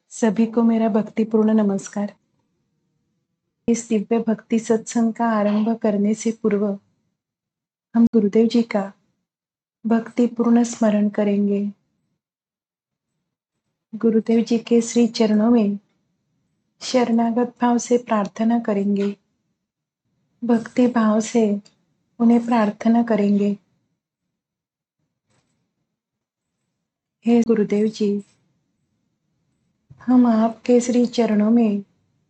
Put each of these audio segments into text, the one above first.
सभी को मेरा भक्तिपूर्ण नमस्कार। इस दिव्य भक्ति सत्संग का आरंभ करने से पूर्व हम गुरुदेव जी का भक्तिपूर्ण स्मरण करेंगे। गुरुदेव जी के श्री चरणों में शरणागत भाव से प्रार्थना करेंगे। भक्ति भाव से उन्हें प्रार्थना करेंगे। हे गुरुदेव जी, हम आपके श्री चरणों में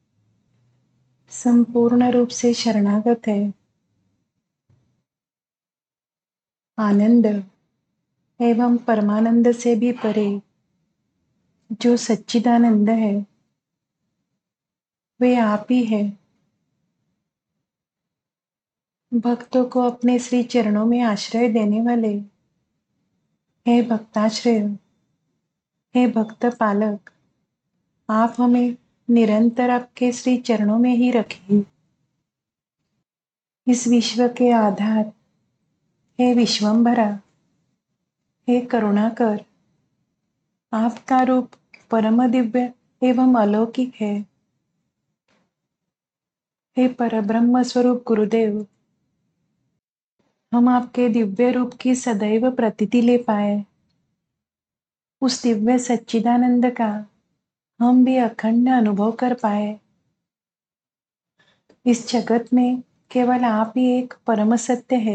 संपूर्ण रूप से शरणागत हैं। आनंद एवं परमानंद से भी परे जो सच्चिदानंद है, वे आप ही है। भक्तों को अपने श्री चरणों में आश्रय देने वाले हे भक्ताश्रय, हे भक्त पालक, आप हमें निरंतर आपके श्री चरणों में ही रखिए। इस विश्व के आधार हे विश्वंभरा, हे करुणाकर, आपका रूप परम दिव्य एवं अलौकिक है। हे परब्रह्म स्वरूप गुरुदेव, हम आपके दिव्य रूप की सदैव प्रतीति ले पाए। उस दिव्य सच्चिदानंद का हम भी अखंड अनुभव कर पाए। इस जगत में केवल आप ही एक परम सत्य है।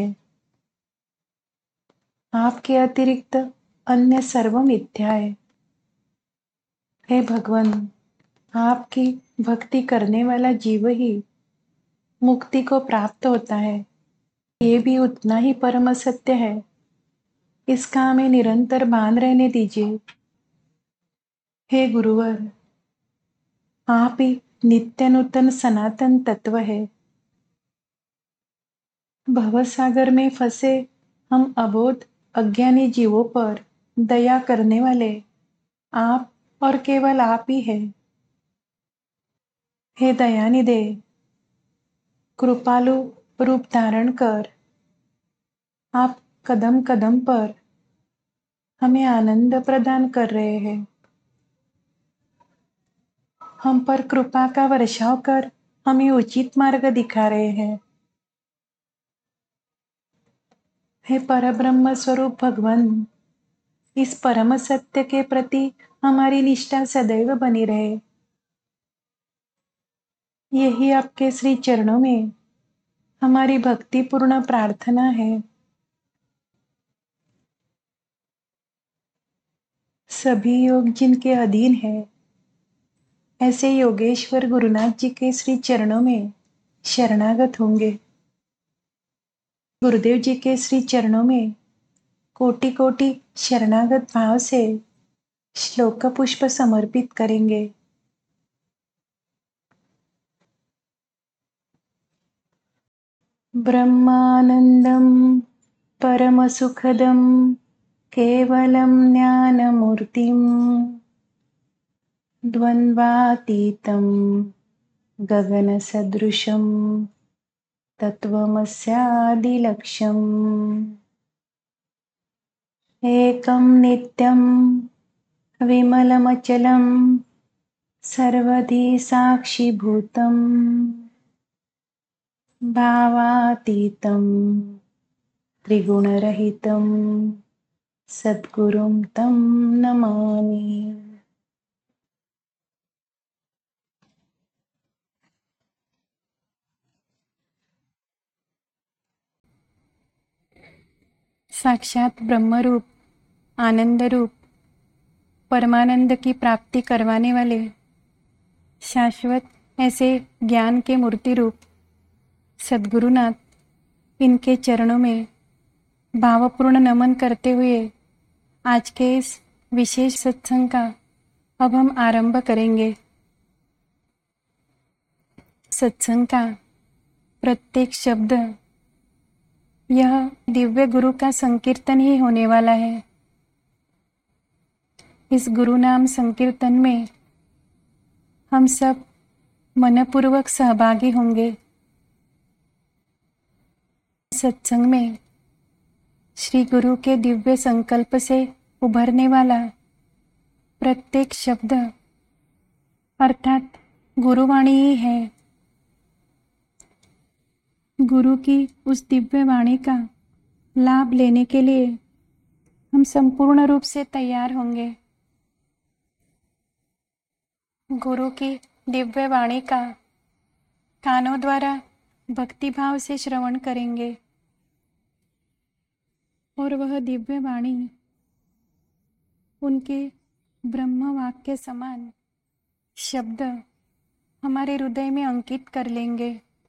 आपके अतिरिक्त अन्य सर्व मिथ्या है। हे भगवान, आपकी भक्ति करने वाला जीव ही मुक्ति को प्राप्त होता है। ये भी उतना ही परम सत्य है। इसका हमें निरंतर भान रहने दीजिए। हे गुरुवर, आप ही नित्य नूतन सनातन तत्व है। भवसागर में फंसे हम अबोध अज्ञानी जीवों पर दया करने वाले आप और केवल आप ही है। हे दयानिधे, कृपालु रूप धारण कर आप कदम कदम पर हमें आनंद प्रदान कर रहे हैं। हम पर कृपा का वर्षाव कर हमें उचित मार्ग दिखा रहे हैं। हे परब्रह्म स्वरूप भगवान, इस परम सत्य के प्रति हमारी निष्ठा सदैव बनी रहे। यही आपके श्री चरणों में हमारी भक्तिपूर्ण प्रार्थना है। सभी योग जिनके अधीन है, ऐसे योगेश्वर गुरुनाथ जी के श्री चरणों में शरणागत होंगे। गुरुदेव जी के श्री चरणों में कोटि कोटि शरणागत भाव से श्लोक पुष्प समर्पित करेंगे। ब्रह्मानंदम परम सुखदम केवलम ज्ञानमूर्तिम द्वंद्वातीतं गगनसदृशं तत्त्वमस्यादिलक्ष्यम् एकं नित्यं विमलमचलं सर्वधी साक्षिभूतं भावातीतं त्रिगुणरहितं सद्गुरुं तं नमामि। साक्षात ब्रह्मरूप, आनंद रूप, परमानंद की प्राप्ति करवाने वाले शाश्वत ऐसे ज्ञान के मूर्ति रूप सद्गुरुनाथ, इनके चरणों में भावपूर्ण नमन करते हुए आज के इस विशेष सत्संग का अब हम आरंभ करेंगे। सत्संग का प्रत्येक शब्द यह दिव्य गुरु का संकीर्तन ही होने वाला है। इस गुरु नाम संकीर्तन में हम सब मनपूर्वक सहभागी होंगे। सत्संग में श्री गुरु के दिव्य संकल्प से उभरने वाला प्रत्येक शब्द अर्थात गुरुवाणी ही है। गुरु की उस दिव्य वाणी का लाभ लेने के लिए हम संपूर्ण रूप से तैयार होंगे। गुरु की दिव्य वाणी का कानों द्वारा भक्तिभाव से श्रवण करेंगे और वह दिव्य वाणी उनके ब्रह्म वाक्य समान शब्द हमारे हृदय में अंकित कर लेंगे।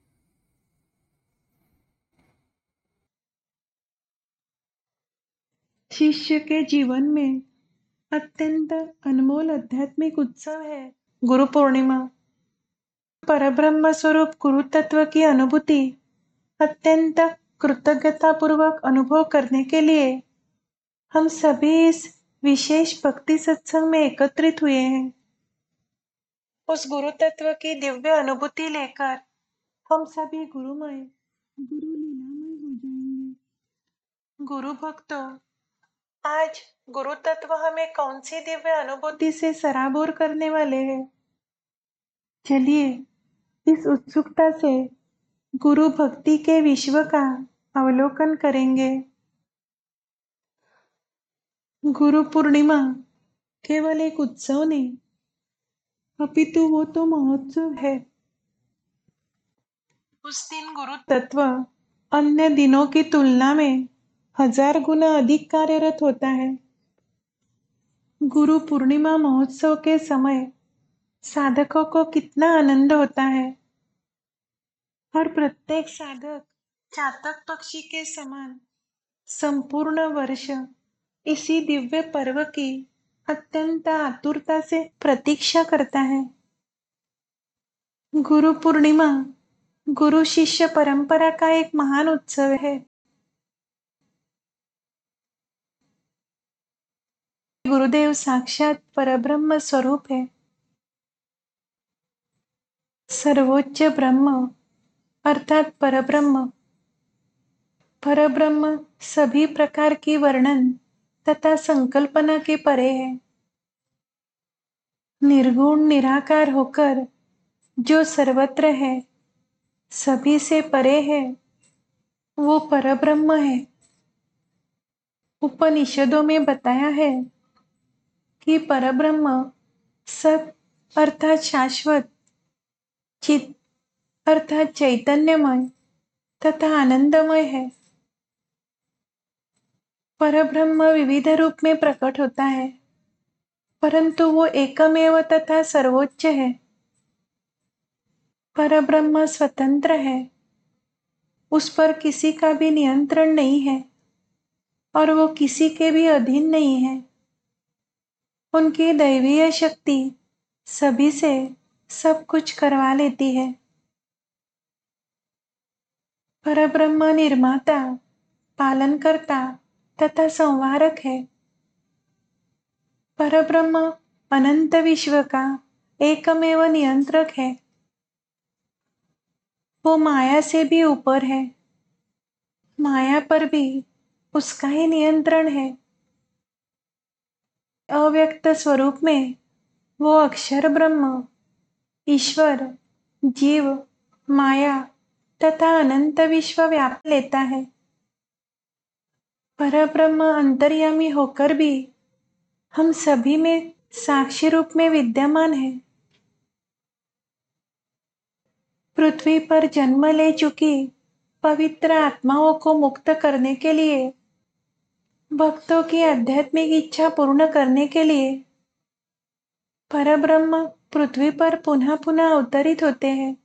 शिष्य के जीवन में अत्यंत अनमोल आध्यात्मिक उत्सव है गुरु पूर्णिमा। परब्रह्म स्वरूप गुरु तत्व की अनुभूति अत्यंत कृतज्ञतापूर्वक अनुभव करने के लिए हम सभी इस विशेष भक्ति सत्संग में एकत्रित हुए हैं। उस गुरु तत्व की दिव्य अनुभूति लेकर हम सभी गुरुमय गुरु लीलामय हो जाएंगे। गुरु भक्तों, आज गुरु तत्व हमें कौन सी दिव्य अनुभूति से सराबोर करने वाले हैं? चलिए इस उत्सुकता से गुरु भक्ति के विश्व का अवलोकन करेंगे। गुरु पूर्णिमा केवल एक उत्सव नहीं, अपितु वो तो महोत्सव है। उस दिन गुरु तत्व अन्य दिनों की तुलना में 1000 गुना अधिक कार्यरत होता है। गुरु पूर्णिमा महोत्सव के समय साधकों को कितना आनंद होता है और प्रत्येक साधक चातक पक्षी के समान संपूर्ण वर्ष इसी दिव्य पर्व की अत्यंत आतुरता से प्रतीक्षा करता है। गुरु पूर्णिमा गुरु शिष्य परंपरा का एक महान उत्सव है। गुरुदेव साक्षात परब्रह्म स्वरूप है। सर्वोच्च ब्रह्म अर्थात परब्रह्म। परब्रह्म सभी प्रकार की वर्णन तथा संकल्पना के परे है। निर्गुण निराकार होकर जो सर्वत्र है, सभी से परे है, वो परब्रह्म है। उपनिषदों में बताया है कि परब्रह्म सत अर्थात शाश्वत, चित अर्थात चैतन्यमय तथा आनंदमय है। परब्रह्म विविध रूप में प्रकट होता है, परंतु वो एकमेव तथा सर्वोच्च है। परब्रह्म स्वतंत्र है, उस पर किसी का भी नियंत्रण नहीं है और वो किसी के भी अधीन नहीं है। उनकी दैवीय शक्ति सभी से सब कुछ करवा लेती है। परब्रह्म निर्माता, पालनकर्ता तथा संहारक है। परब्रह्म अनंत विश्व का एकमेव नियंत्रक है। वो माया से भी ऊपर है, माया पर भी उसका ही नियंत्रण है। अव्यक्त स्वरूप में वो अक्षर ब्रह्म, ईश्वर, जीव, माया तथा अनंत विश्व व्याप लेता है। परब्रह्म अंतर्यामी होकर भी हम सभी में साक्षी रूप में विद्यमान है। पृथ्वी पर जन्म ले चुकी पवित्र आत्माओं को मुक्त करने के लिए, भक्तों की आध्यात्मिक इच्छा पूर्ण करने के लिए परब्रह्म पृथ्वी पर पुनः पुनः अवतरित होते हैं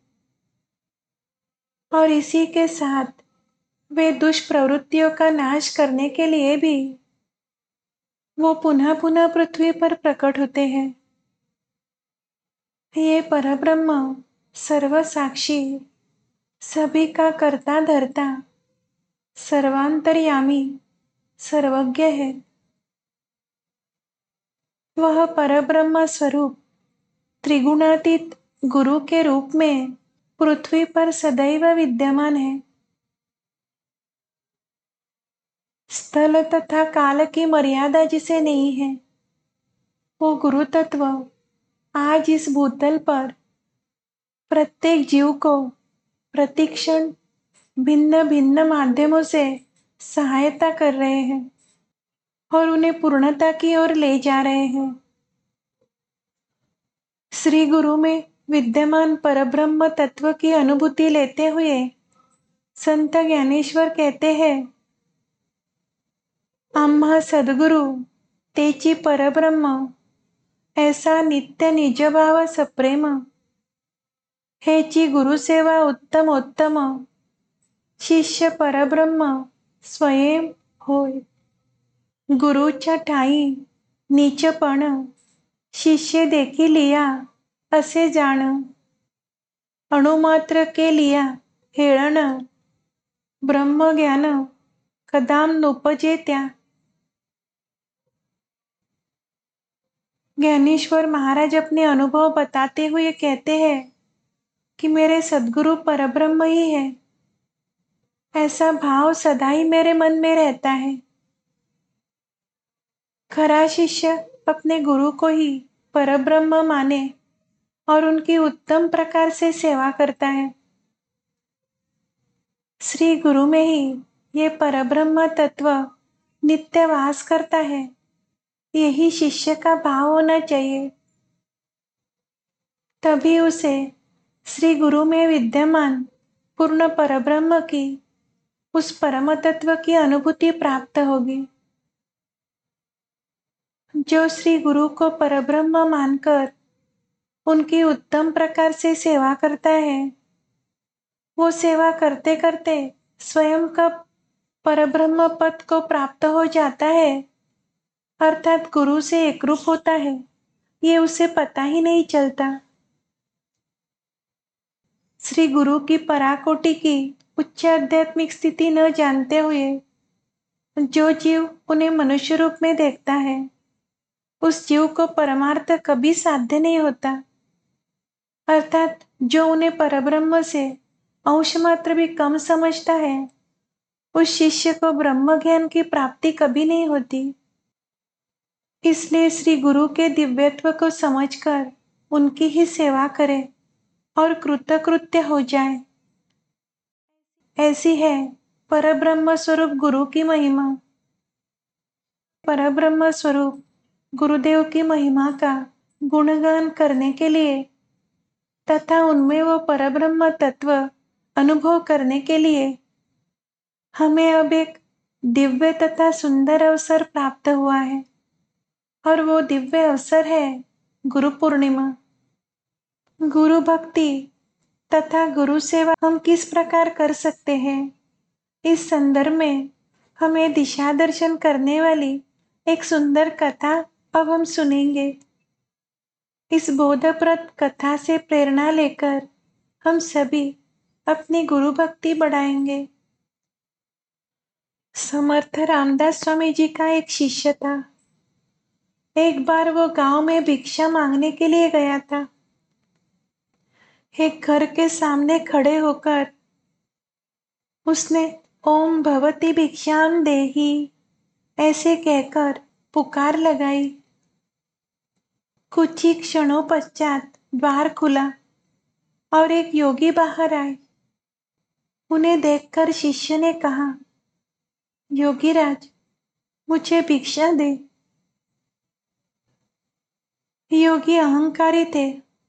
और इसी के साथ वे दुष्प्रवृत्तियों का नाश करने के लिए भी वो पुनः पुनः पृथ्वी पर प्रकट होते हैं। ये परब्रह्म सर्वसाक्षी, सभी का कर्ता धर्ता, सर्वांतर्यामी, सर्वज्ञ है। वह परब्रह्म स्वरूप त्रिगुणातीत गुरु के रूप में पृथ्वी पर सदैव विद्यमान है। स्थल तथा काल की मर्यादा जिसे नहीं है, वो गुरु तत्व आज इस भूतल पर प्रत्येक जीव को प्रतिक्षण भिन्न भिन्न माध्यमों से सहायता कर रहे हैं और उन्हें पूर्णता की ओर ले जा रहे हैं। श्री गुरु में विद्यमान परब्रह्म तत्व की अनुभूति लेते हुए संत ज्ञानेश्वर कहते हैं, आम्हा सद्गुरु तेची परब्रह्म ऐसा नित्य निजभाव सप्रेम हेची गुरुसेवा उत्तमोत्तम शिष्य परब्रह्म स्वयं होय। गुरुच्या ठाई नीचपण शिष्य देखी लिया असे जाण अणुमात्र के लिया हेळण ब्रह्मज्ञान कदाम नुपजे त्या। ज्ञानेश्वर महाराज अपने अनुभव बताते हुए कहते हैं कि मेरे सद्गुरु परब्रह्म ही है, ऐसा भाव सदा ही मेरे मन में रहता है। खरा शिष्य अपने गुरु को ही परब्रह्म माने और उनकी उत्तम प्रकार से सेवा करता है। श्री गुरु में ही ये परब्रह्म तत्व नित्य वास करता है, यही शिष्य का भाव होना चाहिए। तभी उसे श्री गुरु में विद्यमान पूर्ण परब्रह्म की उस परम तत्व की अनुभूति प्राप्त होगी। जो श्री गुरु को परब्रह्म मानकर उनकी उत्तम प्रकार से सेवा करता है, वो सेवा करते करते स्वयं का परब्रह्म पद को प्राप्त हो जाता है, अर्थात गुरु से एकरूप होता है, ये उसे पता ही नहीं चलता। श्री गुरु की पराकोटि की उच्च आध्यात्मिक स्थिति न जानते हुए जो जीव उन्हें मनुष्य रूप में देखता है, उस जीव को परमार्थ कभी साध्य नहीं होता। अर्थात जो उन्हें परब्रह्म से अंश मात्र भी कम समझता है, उस शिष्य को ब्रह्म ज्ञान की प्राप्ति कभी नहीं होती। इसलिए श्री गुरु के दिव्यत्व को समझकर उनकी ही सेवा करे और कृतकृत्य हो जाए। ऐसी है परब्रह्म स्वरूप गुरु की महिमा। परब्रह्म स्वरूप गुरुदेव की महिमा का गुणगान करने के लिए तथा उनमें वो परब्रह्म तत्व अनुभव करने के लिए हमें अब एक दिव्य तथा सुंदर अवसर प्राप्त हुआ है, और वो दिव्य अवसर है गुरु पूर्णिमा। गुरु भक्ति तथा गुरु सेवा हम किस प्रकार कर सकते हैं, इस संदर्भ में हमें दिशा दर्शन करने वाली एक सुंदर कथा अब हम सुनेंगे। इस बोधप्रद कथा से प्रेरणा लेकर हम सभी अपनी गुरु भक्ति बढ़ाएंगे। समर्थ रामदास स्वामी जी का एक शिष्य था। एक बार वो गांव में भिक्षा मांगने के लिए गया था। एक घर के सामने खड़े होकर उसने ओम भवती भिक्षाम देहि ऐसे कहकर पुकार लगाई। कुछ ही क्षणों पश्चात द्वार खुला और एक योगी बाहर आए। उन्हें देखकर शिष्य ने कहा, योगीराज, मुझे भिक्षा दे। योगी अहंकारी थे।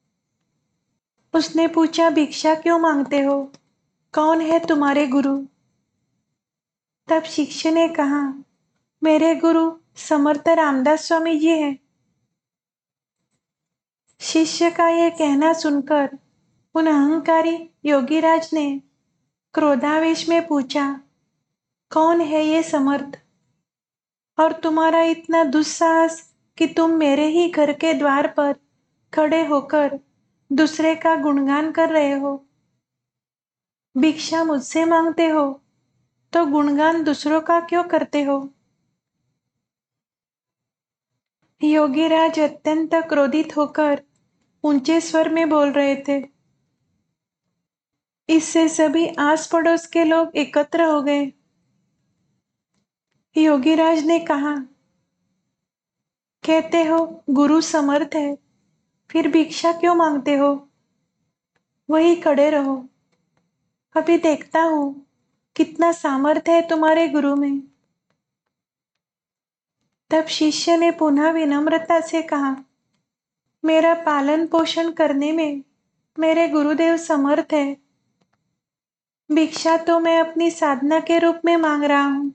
उसने पूछा, भिक्षा क्यों मांगते हो? कौन है तुम्हारे गुरु? तब शिष्य ने कहा, मेरे गुरु समर्थ रामदास स्वामी जी हैं। शिष्य का यह कहना सुनकर उन अहंकारी योगीराज ने क्रोधावेश में पूछा, कौन है ये समर्थ, और तुम्हारा इतना दुस्साहस कि तुम मेरे ही घर के द्वार पर खड़े होकर दूसरे का गुणगान कर रहे हो? भिक्षा मुझसे मांगते हो तो गुणगान दूसरों का क्यों करते हो? योगीराज अत्यंत क्रोधित होकर ऊंचे स्वर में बोल रहे थे। इससे सभी आस पड़ोस के लोग एकत्र हो गए। योगीराज ने कहा, कहते हो गुरु समर्थ है, फिर भिक्षा क्यों मांगते हो? वहीं खड़े रहो। अभी देखता हूँ कितना सामर्थ्य है तुम्हारे गुरु में। तब शिष्य ने पुनः विनम्रता से कहा, मेरा पालन पोषण करने में मेरे गुरुदेव समर्थ है। भिक्षा तो मैं अपनी साधना के रूप में मांग रहा हूँ।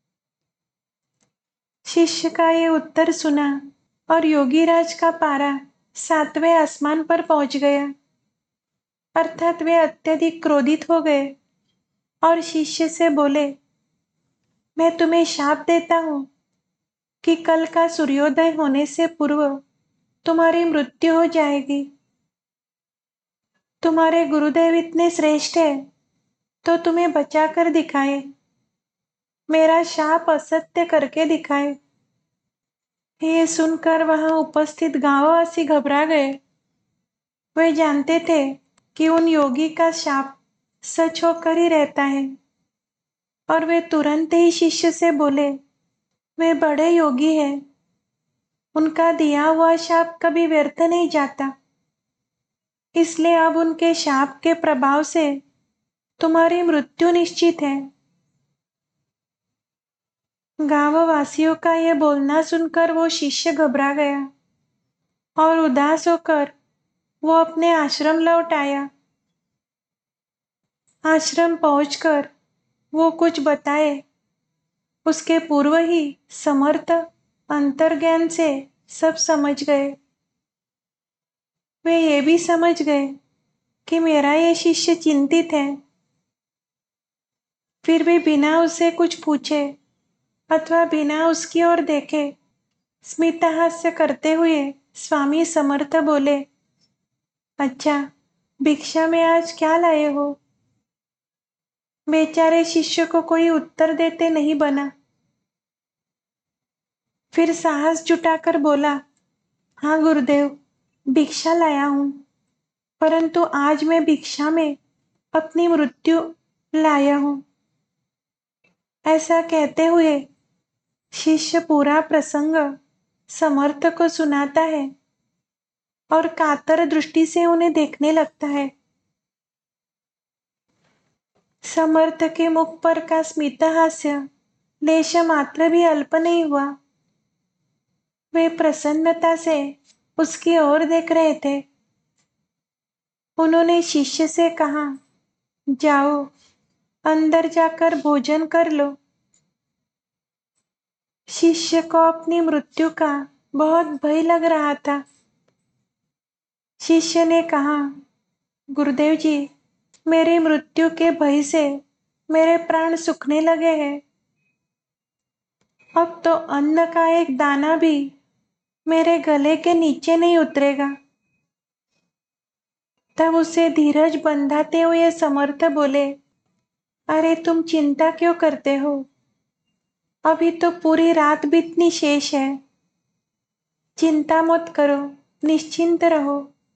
शिष्य का ये उत्तर सुना और योगीराज का पारा 7वें आसमान पर पहुंच गया। अर्थात वे अत्यधिक क्रोधित हो गए और शिष्य से बोले, मैं तुम्हें शाप देता हूँ कि कल का सूर्योदय होने से पूर्व तुम्हारी मृत्यु हो जाएगी। तुम्हारे गुरुदेव इतने श्रेष्ठ है तो तुम्हें बचा कर दिखाए, मेरा शाप असत्य करके दिखाए। ये सुनकर वहां उपस्थित गांववासी घबरा गए। वे जानते थे कि उन योगी का शाप सच होकर ही रहता है और वे तुरंत ही शिष्य से बोले, वे बड़े योगी हैं, उनका दिया हुआ शाप कभी व्यर्थ नहीं जाता, इसलिए अब उनके शाप के प्रभाव से तुम्हारी मृत्यु निश्चित है। गांव वासियों का यह बोलना सुनकर वो शिष्य घबरा गया और उदास होकर वो अपने आश्रम लौट आया। आश्रम पहुंचकर वो कुछ बताए उसके पूर्व ही समर्थ अंतर्ज्ञान से सब समझ गए। वे ये भी समझ गए कि मेरा ये शिष्य चिंतित है। फिर भी बिना उसे कुछ पूछे अथवा बिना उसकी ओर देखे स्मितहास्य करते हुए स्वामी समर्थ बोले, अच्छा, भिक्षा में आज क्या लाए हो? बेचारे शिष्य को कोई उत्तर देते नहीं बना। फिर साहस जुटाकर बोला, हाँ गुरुदेव, भिक्षा लाया हूँ, परंतु आज मैं भिक्षा में अपनी मृत्यु लाया हूँ। ऐसा कहते हुए शिष्य पूरा प्रसंग समर्थ को सुनाता है और कातर दृष्टि से उन्हें देखने लगता है। समर्थ के मुख पर का स्मितहास्य लेश मात्र भी अल्प नहीं हुआ। वे प्रसन्नता से उसकी ओर देख रहे थे। उन्होंने शिष्य से कहा, जाओ अंदर जाकर भोजन कर लो। शिष्य को अपनी मृत्यु का बहुत भय लग रहा था। शिष्य ने कहा, गुरुदेव जी, मेरी मृत्यु के भय से मेरे प्राण सूखने लगे हैं। अब तो अन्न का एक दाना भी मेरे गले के नीचे नहीं उतरेगा। तब उसे धीरज बंधाते हुए समर्थ बोले, अरे तुम चिंता क्यों करते हो? अभी तो पूरी रात बीतनी शेष है। चिंता मत करो, निश्चिंत रहो।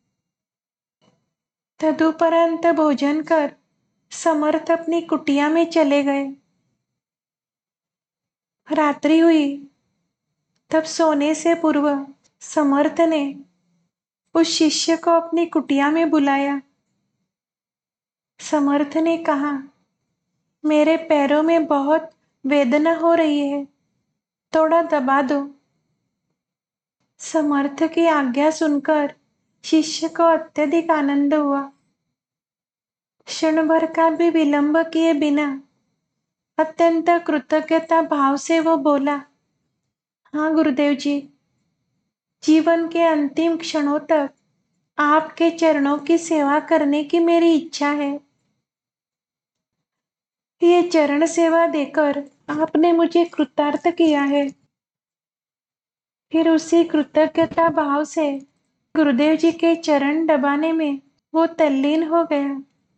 तदुपरांत भोजन कर समर्थ अपनी कुटिया में चले गए। रात्रि हुई। तब सोने से पूर्व समर्थ ने उस शिष्य को अपनी कुटिया में बुलाया। समर्थ ने कहा, मेरे पैरों में बहुत वेदना हो रही है, थोड़ा दबा दो। समर्थ की आज्ञा सुनकर शिष्य को अत्यधिक आनंद हुआ। क्षण भर का भी विलंब किए बिना अत्यंत कृतज्ञता भाव से वो बोला, हाँ गुरुदेव जी, जीवन के अंतिम क्षणों तक आपके चरणों की सेवा करने की मेरी इच्छा है। ये चरण सेवा देकर आपने मुझे कृतार्थ किया है। फिर उसी कृतज्ञता भाव से गुरुदेव जी के चरण दबाने में वो तल्लीन हो गया।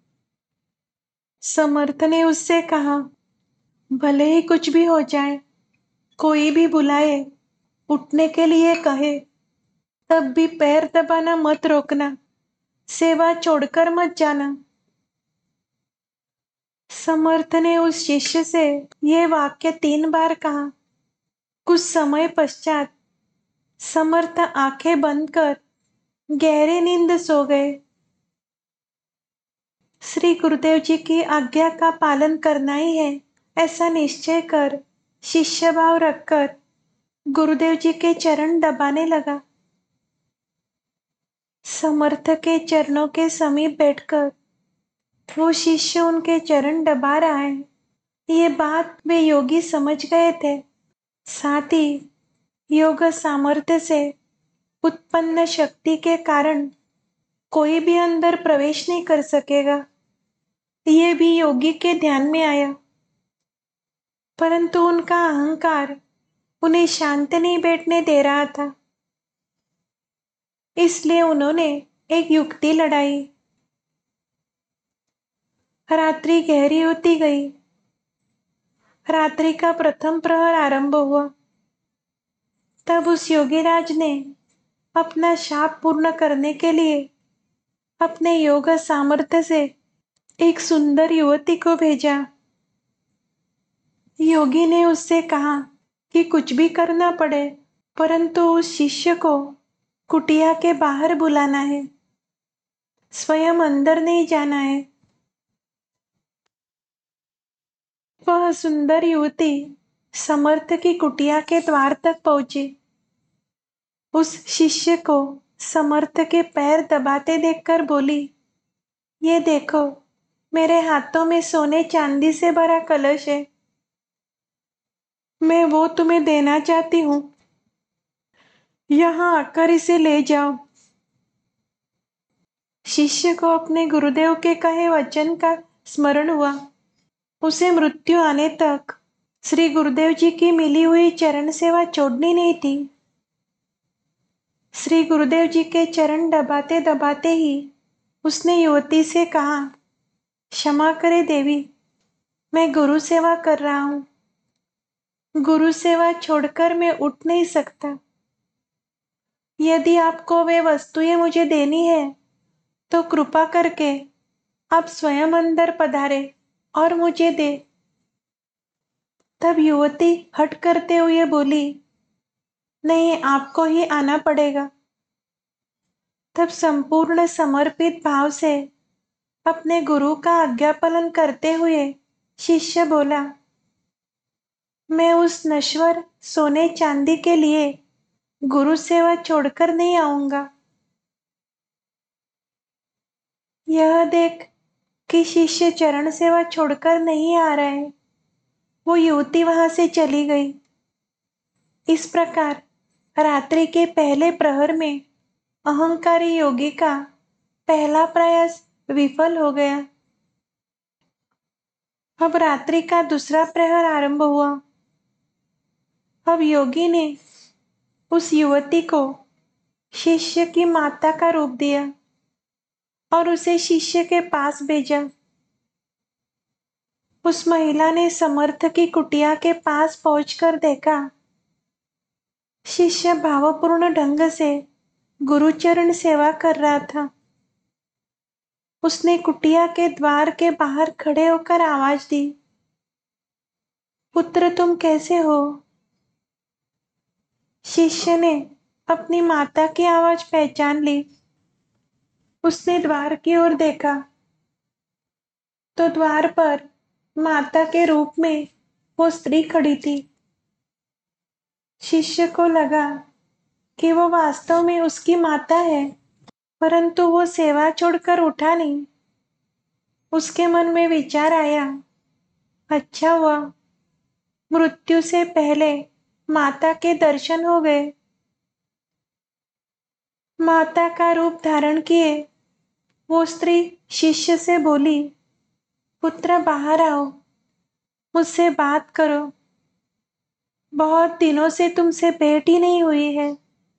समर्थ ने उससे कहा, भले ही कुछ भी हो जाए, कोई भी बुलाए, उठने के लिए कहे, तब भी पैर दबाना मत रोकना, सेवा छोड़कर मत जाना। समर्थ ने उस शिष्य से ये वाक्य 3 बार कहा। कुछ समय पश्चात समर्थ आंखें बंद कर गहरी नींद सो गए। श्री गुरुदेव जी की आज्ञा का पालन करना ही है, ऐसा निश्चय कर शिष्य भाव रखकर गुरुदेव जी के चरण दबाने लगा। समर्थ के चरणों के समीप बैठकर वो शिष्य उनके चरण दबा रहा है, ये बात वे योगी समझ गए थे। साथ ही योग सामर्थ्य से उत्पन्न शक्ति के कारण कोई भी अंदर प्रवेश नहीं कर सकेगा, ये भी योगी के ध्यान में आया। परंतु उनका अहंकार उन्हें शांत नहीं बैठने दे रहा था, इसलिए उन्होंने एक युक्ति लड़ाई। रात्रि गहरी होती गई। रात्रि का प्रथम प्रहर आरंभ हुआ। तब उस योगीराज ने अपना शाप पूर्ण करने के लिए अपने योग सामर्थ्य से एक सुंदर युवती को भेजा। योगी ने उससे कहा कि कुछ भी करना पड़े, परंतु उस शिष्य को कुटिया के बाहर बुलाना है, स्वयं अंदर नहीं जाना है। वह सुंदर युवती समर्थ की कुटिया के द्वार तक पहुंची। उस शिष्य को समर्थ के पैर दबाते देखकर बोली, ये देखो, मेरे हाथों में सोने चांदी से भरा कलश है, मैं वो तुम्हें देना चाहती हूँ, यहाँ आकर इसे ले जाओ। शिष्य को अपने गुरुदेव के कहे वचन का स्मरण हुआ। उसे मृत्यु आने तक श्री गुरुदेव जी की मिली हुई चरण सेवा छोड़नी नहीं थी। श्री गुरुदेव जी के चरण दबाते दबाते ही उसने युवती से कहा, क्षमा करे देवी, मैं गुरु सेवा कर रहा हूँ, गुरु सेवा छोड़कर मैं उठ नहीं सकता। यदि आपको वे वस्तुएं मुझे देनी है तो कृपा करके आप स्वयं अंदर पधारे और मुझे दे। तब युवती हट करते हुए बोली, नहीं, आपको ही आना पड़ेगा। तब संपूर्ण समर्पित भाव से अपने गुरु का आज्ञा पालन करते हुए शिष्य बोला, मैं उस नश्वर सोने चांदी के लिए गुरु सेवा छोड़कर नहीं आऊंगा। यह देख कि शिष्य चरण सेवा छोड़कर नहीं आ रहा है, वो युवती वहां से चली गई। इस प्रकार रात्रि के पहले प्रहर में अहंकारी योगी का पहला प्रयास विफल हो गया। अब रात्रि का दूसरा प्रहर आरंभ हुआ। अब योगी ने उस युवती को शिष्य की माता का रूप दिया और उसे शिष्य के पास भेजा। उस महिला ने समर्थ की कुटिया के पास पहुंचकर देखा, शिष्य भावपूर्ण ढंग से गुरुचरण सेवा कर रहा था। उसने कुटिया के द्वार के बाहर खड़े होकर आवाज दी, पुत्र तुम कैसे हो? शिष्य ने अपनी माता की आवाज पहचान ली। उसने द्वार की ओर देखा तो द्वार पर माता के रूप में वो स्त्री खड़ी थी। शिष्य को लगा कि वो वास्तव में उसकी माता है, परंतु वो सेवा छोड़कर उठा नहीं। उसके मन में विचार आया, अच्छा हुआ मृत्यु से पहले माता के दर्शन हो गए। माता का रूप धारण किए वो स्त्री शिष्य से बोली, पुत्र बाहर आओ, मुझसे बात करो, बहुत दिनों से तुमसे भेंट ही नहीं हुई है।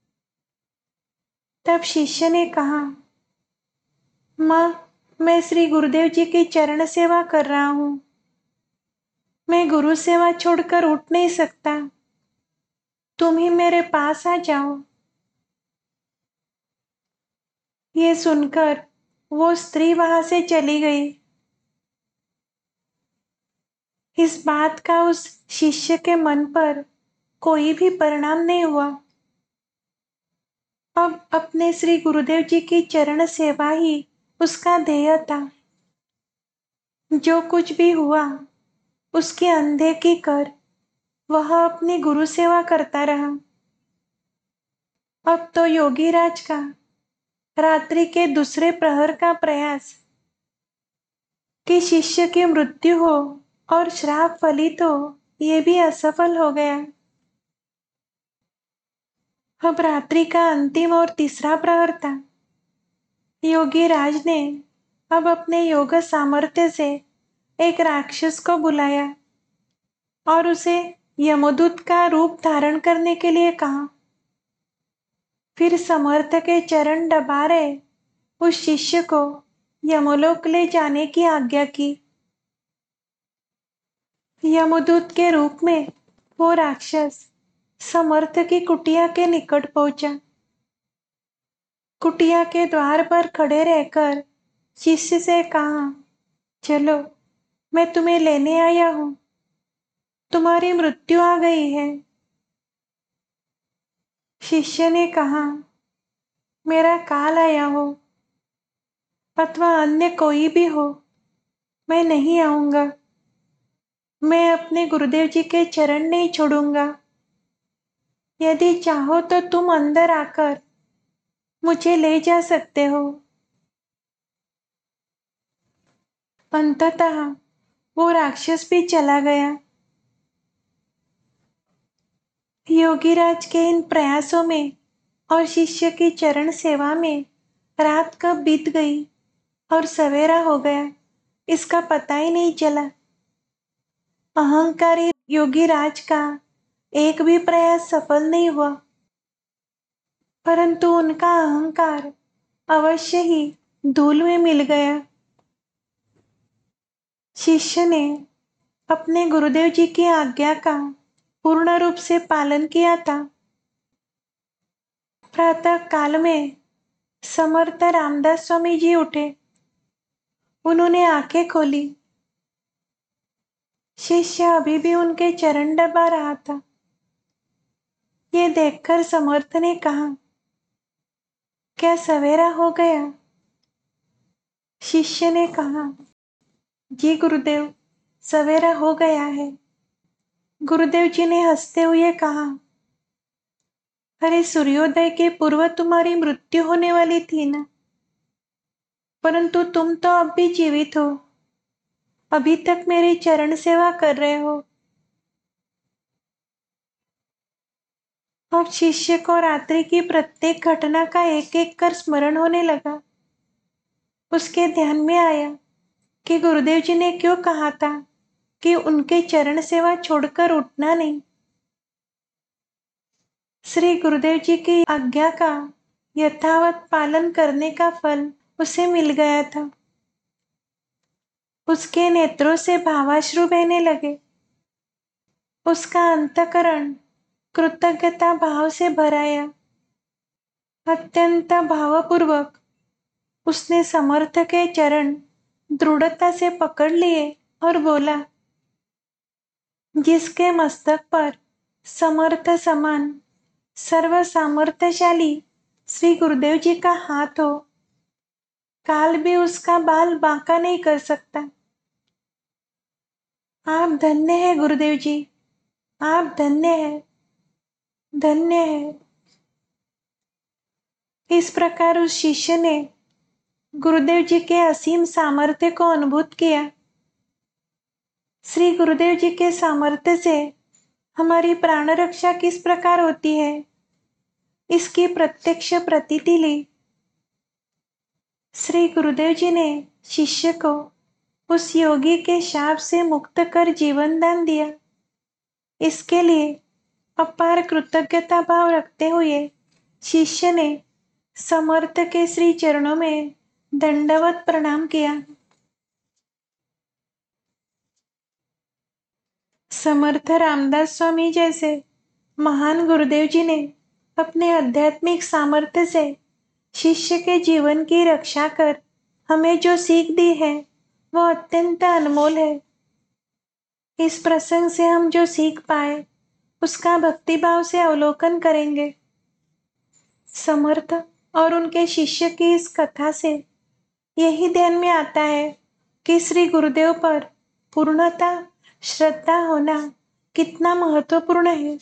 तब शिष्य ने कहा, माँ, मैं श्री गुरुदेव जी की चरण सेवा कर रहा हूँ, मैं गुरु सेवा छोड़कर उठ नहीं सकता, तुम ही मेरे पास आ जाओ। ये सुनकर वो स्त्री वहां से चली गई। इस बात का उस शिष्य के मन पर कोई भी परिणाम नहीं हुआ। अब अपने श्री गुरुदेव जी की चरण सेवा ही उसका ध्येय था। जो कुछ भी हुआ उसकी अनदेखी कर वह अपनी गुरु सेवा करता रहा। अब तो योगीराज का रात्रि के दूसरे प्रहर का प्रयास कि शिष्य की मृत्यु हो और श्राप फलित हो, ये भी असफल हो गया। अब रात्रि का अंतिम और तीसरा प्रहर था। योगीराज ने अब अपने योग सामर्थ्य से एक राक्षस को बुलाया और उसे यमदूत का रूप धारण करने के लिए कहा। फिर समर्थ के चरण दबा रहे उस शिष्य को यमलोक ले जाने की आज्ञा की। यमदूत के रूप में वो राक्षस समर्थ की कुटिया के निकट पहुंचा। कुटिया के द्वार पर खड़े रहकर शिष्य से कहा, चलो मैं तुम्हें लेने आया हूं, तुम्हारी मृत्यु आ गई है। शिष्य ने कहा, मेरा काल आया हो अथवा अन्य कोई भी हो, मैं नहीं आऊंगा। मैं अपने गुरुदेव जी के चरण नहीं छोड़ूंगा। यदि चाहो तो तुम अंदर आकर मुझे ले जा सकते हो। अंततः वो राक्षस भी चला गया। योगीराज के इन प्रयासों में और शिष्य की चरण सेवा में रात कब बीत गई और सवेरा हो गया, इसका पता ही नहीं चला। अहंकारी योगीराज का एक भी प्रयास सफल नहीं हुआ, परंतु उनका अहंकार अवश्य ही धूल में मिल गया। शिष्य ने अपने गुरुदेव जी की आज्ञा का पूर्ण रूप से पालन किया था। प्रातः काल में समर्थ रामदास स्वामी जी उठे। उन्होंने आंखें खोली। शिष्य अभी भी उनके चरण दबा रहा था। ये देखकर समर्थ ने कहा, क्या सवेरा हो गया? शिष्य ने कहा, जी गुरुदेव, सवेरा हो गया है। गुरुदेव जी ने हंसते हुए कहा, अरे सूर्योदय के पूर्व तुम्हारी मृत्यु होने वाली थी ना, परंतु तुम तो अब भी जीवित हो, अभी तक मेरी चरण सेवा कर रहे हो। अब शिष्य को रात्रि की प्रत्येक घटना का एक एक कर स्मरण होने लगा। उसके ध्यान में आया कि गुरुदेव जी ने क्यों कहा था कि उनके चरण सेवा छोड़कर उठना नहीं। श्री गुरुदेव जी की आज्ञा का यथावत पालन करने का फल उसे मिल गया था। उसके नेत्रों से भावाश्रु बहने लगे। उसका अंतःकरण कृतज्ञता भाव से भराया। अत्यंत भावपूर्वक उसने समर्थ के चरण दृढ़ता से पकड़ लिए और बोला, जिसके मस्तक पर समर्थ समान सर्व सामर्थ्यशाली श्री गुरुदेव जी का हाथ हो, काल भी उसका बाल बांका नहीं कर सकता। आप धन्य हैं गुरुदेव जी, आप धन्य हैं, धन्य है। इस प्रकार उस शिष्य ने गुरुदेव जी के असीम सामर्थ्य को अनुभूत किया। श्री गुरुदेव जी के सामर्थ्य से हमारी प्राण रक्षा किस प्रकार होती है, इसकी प्रत्यक्ष प्रतीति ली। श्री गुरुदेव जी ने शिष्य को उस योगी के शाप से मुक्त कर जीवन दान दिया। इसके लिए अपार कृतज्ञता भाव रखते हुए शिष्य ने समर्थ के श्री चरणों में दंडवत प्रणाम किया। समर्थ रामदास स्वामी जैसे महान गुरुदेव जी ने अपने आध्यात्मिक सामर्थ्य से शिष्य के जीवन की रक्षा कर हमें जो सीख दी है वो अत्यंत अनमोल है। इस प्रसंग से हम जो सीख पाए उसका भक्तिभाव से अवलोकन करेंगे। समर्थ और उनके शिष्य की इस कथा से यही ध्यान में आता है कि श्री गुरुदेव पर पूर्णतः श्रद्धा होना कितना महत्वपूर्ण है।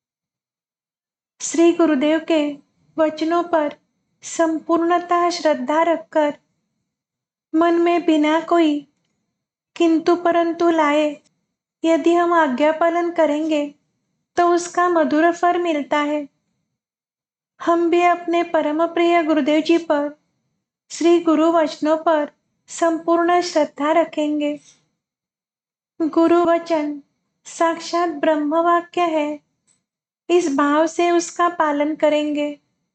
श्री गुरुदेव के वचनों पर संपूर्णतः श्रद्धा रखकर मन में बिना कोई किंतु परंतु लाए यदि हम आज्ञा पालन करेंगे तो उसका मधुर फल मिलता है। हम भी अपने परम प्रिय गुरुदेव जी पर, श्री गुरु वचनों पर संपूर्ण श्रद्धा रखेंगे। गुरु वचन साक्षात ब्रह्म वाक्य है, इस भाव से उसका पालन करेंगे।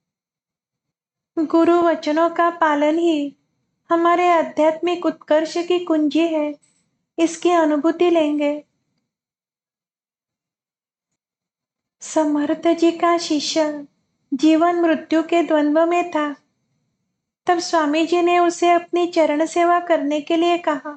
गुरु वचनों का पालन ही हमारे आध्यात्मिक उत्कर्ष की कुंजी है, इसकी अनुभूति लेंगे। समर्थ जी का शिष्य जीवन मृत्यु के द्वंद्व में था, तब स्वामी जी ने उसे अपनी चरण सेवा करने के लिए कहा।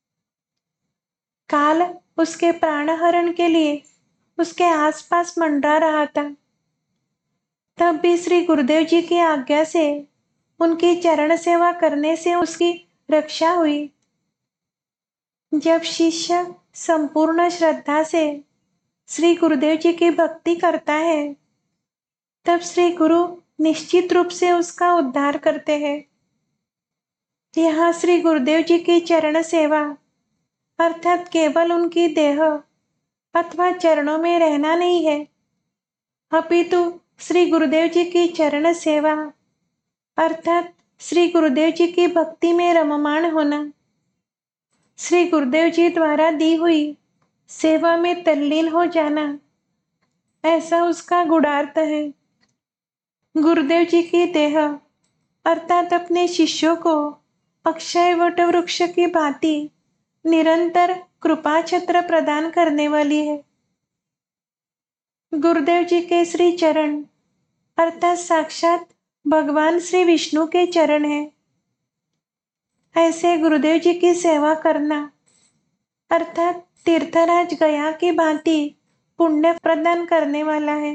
काल उसके प्राणहरण के लिए उसके आसपास मंडरा रहा था। तब भी श्री गुरुदेव जी की आज्ञा से उनकी चरण सेवा करने से उसकी रक्षा हुई। जब शिष्य संपूर्ण श्रद्धा से श्री गुरुदेव जी की भक्ति करता है, तब श्री गुरु निश्चित रूप से उसका उद्धार करते हैं। यहाँ श्री गुरुदेव जी की चरण सेवा अर्थात केवल उनकी देह अथवा चरणों में रहना नहीं है, अपितु श्री गुरुदेव जी की चरण सेवा अर्थात श्री गुरुदेव जी की भक्ति में रममाण होना, श्री गुरुदेव जी द्वारा दी हुई सेवा में तल्लीन हो जाना, ऐसा उसका गुणार्थ है। गुरुदेव जी की देह अर्थात अपने शिष्यों को अक्षय वट वृक्ष की भांति निरंतर कृपा छत्र प्रदान करने वाली है। गुरुदेव जी के श्री चरण अर्थात साक्षात भगवान श्री विष्णु के चरण है। ऐसे गुरुदेव जी की सेवा करना अर्थात तीर्थराज गया की भांति पुण्य प्रदान करने वाला है।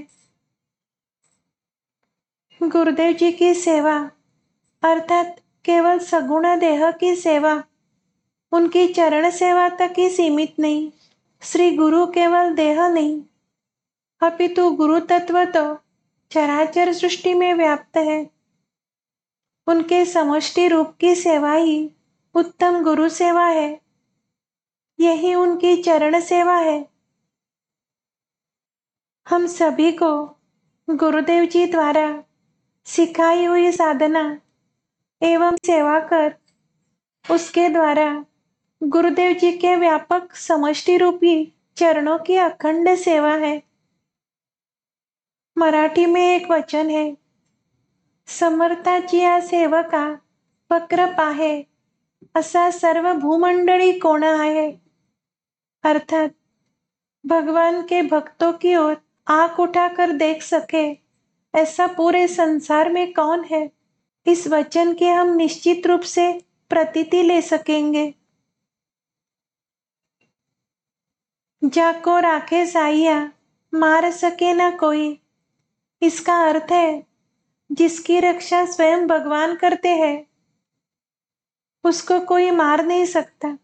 गुरुदेव जी की सेवा अर्थात केवल सगुण देह की सेवा उनकी चरण सेवा तक ही सीमित नहीं। श्री गुरु केवल देह नहीं, अपितु गुरु तत्व तो चराचर सृष्टि में व्याप्त है। उनके समष्टि रूप की सेवा ही उत्तम गुरु सेवा है, यही उनकी चरण सेवा है। हम सभी को गुरुदेव जी द्वारा सिखाई हुई साधना एवं सेवा कर उसके द्वारा गुरुदेव जी के व्यापक समष्टि रूपी चरणों की अखंड सेवा है। मराठी में एक वचन है, समर्थाचिया सेवका वक्र पाहे असा सर्व भूमंडली कोण आहे। अर्थात भगवान के भक्तों की ओर आंख उठाकर देख सके ऐसा पूरे संसार में कौन है। इस वचन की हम निश्चित रूप से प्रतीति ले सकेंगे। जाको राखे साइया मार सके ना कोई, इसका अर्थ है जिसकी रक्षा स्वयं भगवान करते हैं उसको कोई मार नहीं सकता।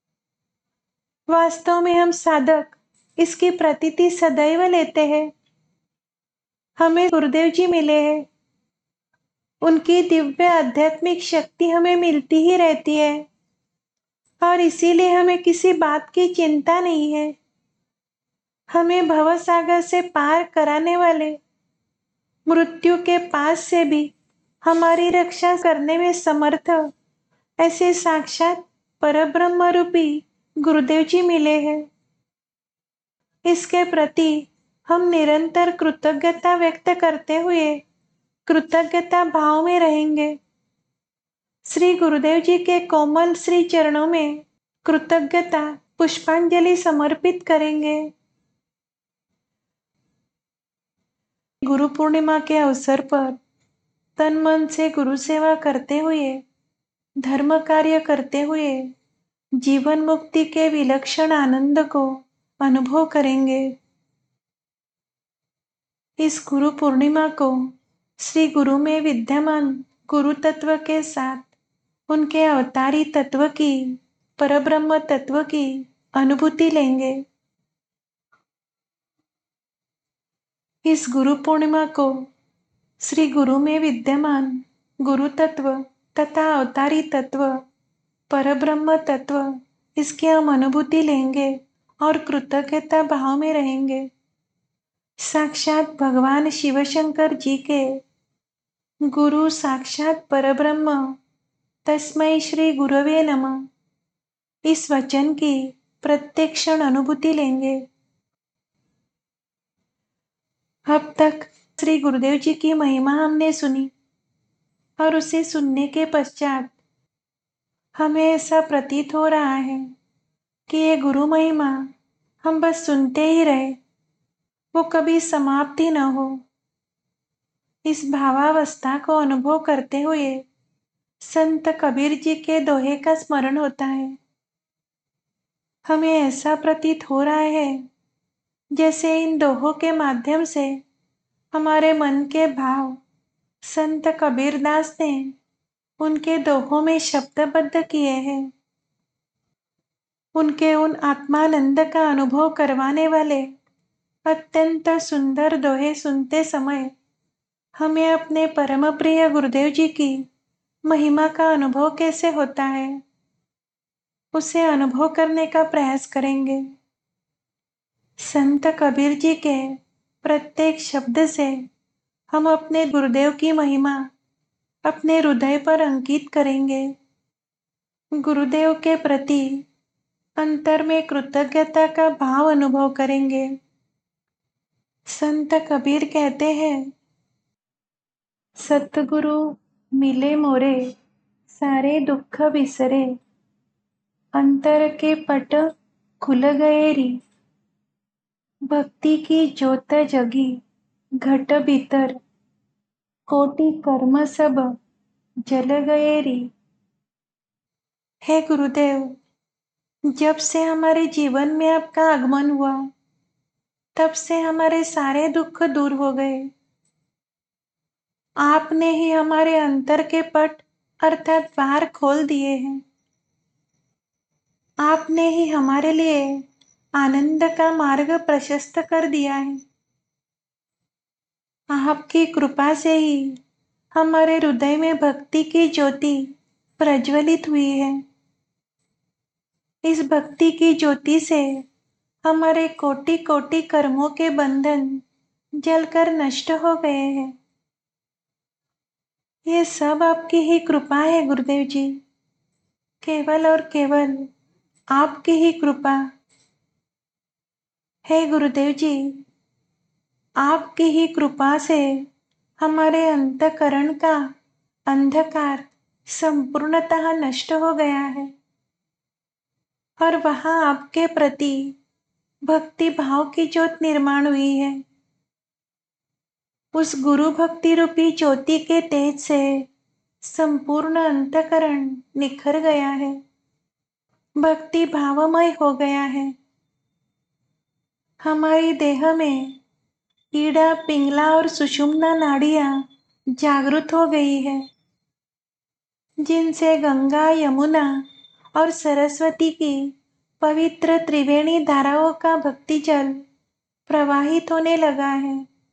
वास्तव में हम साधक इसकी प्रतीति सदैव लेते हैं। हमें गुरुदेव जी मिले हैं, उनकी दिव्य आध्यात्मिक शक्ति हमें मिलती ही रहती है और इसीलिए हमें किसी बात की चिंता नहीं है। हमें भवसागर से पार कराने वाले मृत्यु के पास से भी हमारी रक्षा करने में समर्थ ऐसे साक्षात परब्रह्म रूपी गुरुदेव जी मिले हैं। इसके प्रति हम निरंतर कृतज्ञता व्यक्त करते हुए कृतज्ञता भाव में रहेंगे। श्री गुरुदेव जी के कोमल श्री चरणों में कृतज्ञता पुष्पांजलि समर्पित करेंगे। गुरु पूर्णिमा के अवसर पर तन मन से गुरु सेवा करते हुए, धर्म कार्य करते हुए जीवन मुक्ति के विलक्षण आनंद को अनुभव करेंगे। इस गुरु पूर्णिमा को श्री गुरु में विद्यमान गुरु तत्व के साथ उनके अवतारी तत्व की, परब्रह्म तत्व की अनुभूति लेंगे। इस गुरु पूर्णिमा को श्री गुरु में विद्यमान गुरु तत्व तथा अवतारी तत्व, परब्रह्म तत्व, इसकी हम अनुभूति लेंगे और कृतज्ञता भाव में रहेंगे। साक्षात भगवान शिव शंकर जी के गुरु साक्षात परब्रह्म तस्मै श्री गुरवे नमः इस वचन की प्रत्येक क्षण अनुभूति लेंगे। अब तक श्री गुरुदेव जी की महिमा हमने सुनी और उसे सुनने के पश्चात हमें ऐसा प्रतीत हो रहा है कि ये गुरु महिमा हम बस सुनते ही रहे, वो कभी समाप्त ही न हो। इस भावावस्था को अनुभव करते हुए संत कबीर जी के दोहे का स्मरण होता है। हमें ऐसा प्रतीत हो रहा है जैसे इन दोहों के माध्यम से हमारे मन के भाव संत कबीरदास ने उनके दोहों में शब्दबद्ध किए हैं। उनके उन आत्मानंद का अनुभव करवाने वाले अत्यंत सुंदर दोहे सुनते समय हमें अपने परम प्रिय गुरुदेव जी की महिमा का अनुभव कैसे होता है, उसे अनुभव करने का प्रयास करेंगे। संत कबीर जी के प्रत्येक शब्द से हम अपने गुरुदेव की महिमा अपने हृदय पर अंकित करेंगे। गुरुदेव के प्रति अंतर में कृतज्ञता का भाव अनुभव करेंगे। संत कबीर कहते हैं, सतगुरु मिले मोरे सारे दुख बिसरे, अंतर के पट खुल गए री, भक्ति की ज्योत जगी घट भीतर, कोटि कर्म सब जल गए री। हे गुरुदेव, जब से हमारे जीवन में आपका आगमन हुआ तब से हमारे सारे दुख दूर हो गए। आपने ही हमारे अंतर के पट अर्थात द्वार खोल दिए हैं। आपने ही हमारे लिए आनंद का मार्ग प्रशस्त कर दिया है। आपकी कृपा से ही हमारे हृदय में भक्ति की ज्योति प्रज्वलित हुई है। इस भक्ति की ज्योति से हमारे कोटि कोटि कर्मों के बंधन जलकर नष्ट हो गए हैं। ये सब आपकी ही कृपा है गुरुदेव जी, केवल और केवल आपकी ही कृपा। हे गुरुदेव जी, आपकी ही कृपा से हमारे अंतःकरण का अंधकार संपूर्णतः नष्ट हो गया है और वहां आपके प्रति भक्ति भाव की ज्योत निर्माण हुई है। उस गुरु भक्ति रूपी ज्योति के तेज से संपूर्ण अंतःकरण निखर गया है, भक्ति भावमय हो गया है। हमारी देह में ईड़ा, पिंगला और सुषुम्ना नाड़ियां जागृत हो गई है, जिनसे गंगा, यमुना और सरस्वती की पवित्र त्रिवेणी धाराओं का भक्ति जल प्रवाहित होने लगा है।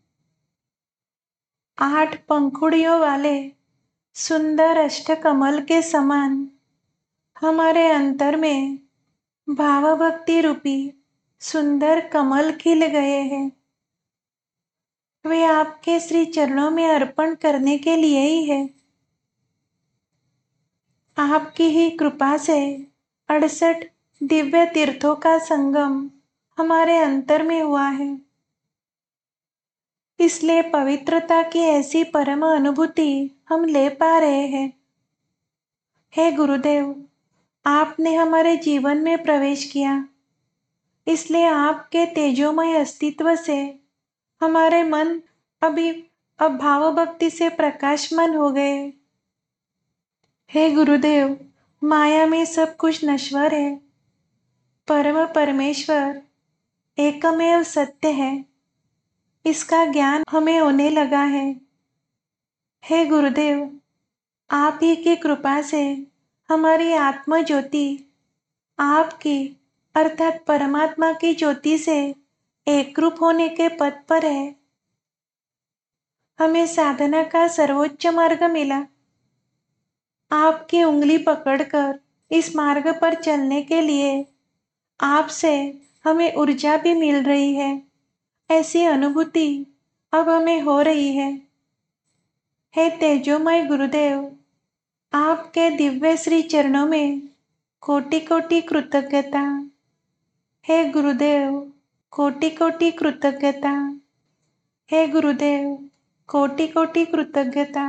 8 पंखुड़ियों वाले सुंदर अष्टकमल के समान हमारे अंतर में भाव भक्ति रूपी सुंदर कमल खिल गए हैं। वे आपके श्री चरणों में अर्पण करने के लिए ही है। आपकी ही कृपा से 68 दिव्य तीर्थों का संगम हमारे अंतर में हुआ है। इसलिए पवित्रता की ऐसी परम अनुभूति हम ले पा रहे हैं। हे गुरुदेव, आपने हमारे जीवन में प्रवेश किया, इसलिए आपके तेजोमय अस्तित्व से हमारे मन अब भाव भक्ति से प्रकाशमान हो गए। हे गुरुदेव, माया में सब कुछ नश्वर है, परम परमेश्वर एकमेव सत्य है, इसका ज्ञान हमें होने लगा है। हे गुरुदेव, आप ही की कृपा से हमारी आत्म ज्योति आपकी अर्थात परमात्मा की ज्योति से एकरूप होने के पथ पर है। हमें साधना का सर्वोच्च मार्ग मिला। आपकी उंगली पकड़कर इस मार्ग पर चलने के लिए आपसे हमें ऊर्जा भी मिल रही है। ऐसी अनुभूति अब हमें हो रही है। हे तेजोमय गुरुदेव, आपके दिव्य श्री चरणों में कोटि कोटि कृतज्ञता। हे गुरुदेव, कोटि कोटि कृतज्ञता। हे गुरुदेव, कोटि कोटि कृतज्ञता।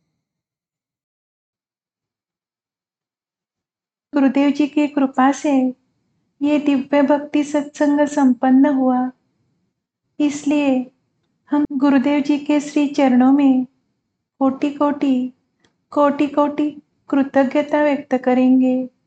गुरुदेव जी की कृपा से ये दिव्य भक्ति सत्संग संपन्न हुआ। इसलिए हम गुरुदेव जी के श्री चरणों में कोटि कोटि कोटि कोटि कृतज्ञता व्यक्त करेंगे।